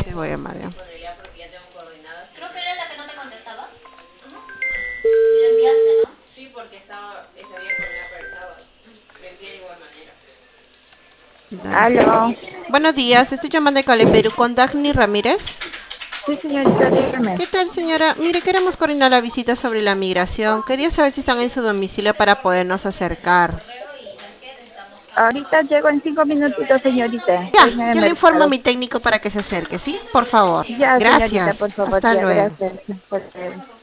Sí, voy a llamar ya. Creo que era la que no me contestaba. Y la enviaste, ¿no? Sí, porque estaba ese día coordinada para el sábado. Me envié de igual manera. Dale. Aló. Buenos días, estoy llamando de Cali, Perú con Dagny Ramírez. Sí, señorita, dígame. ¿Qué tal, señora? Mire, queremos coordinar la visita sobre la migración. Quería saber si están en su domicilio para podernos acercar. Ahorita llego en 5 minutitos, señorita. Ya, Estoy en el yo le informo a mercado. mi técnico para que se acerque, ¿sí? Por favor. Ya, señorita, por Gracias. favor, Hasta ya, luego. gracias.